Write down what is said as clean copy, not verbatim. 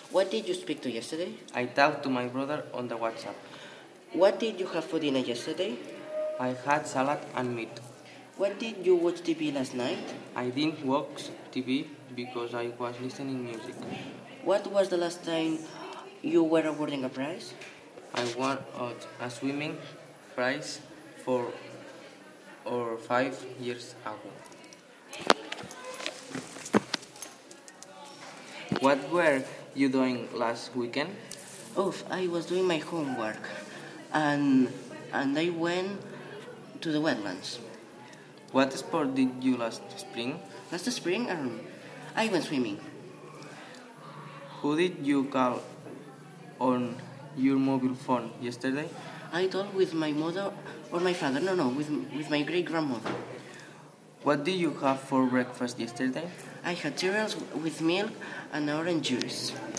What did you speak to yesterday? I talked to my brother on the WhatsApp. What did you have for dinner yesterday? I had salad and meat. What did you watch TV last night? I didn't watch TV because I was listening music. What was the last time you were awarding a prize? I won a swimming prize 5 years ago. What were you doing last weekend? Oh, I was doing my homework, and I went to the wetlands. What sport did you last spring? Last spring, I went swimming. Who did you call on your mobile phone yesterday? I talked with my mother or my father. No, with my great-grandmother. What did you have for breakfast yesterday? I had cereals with milk and orange juice.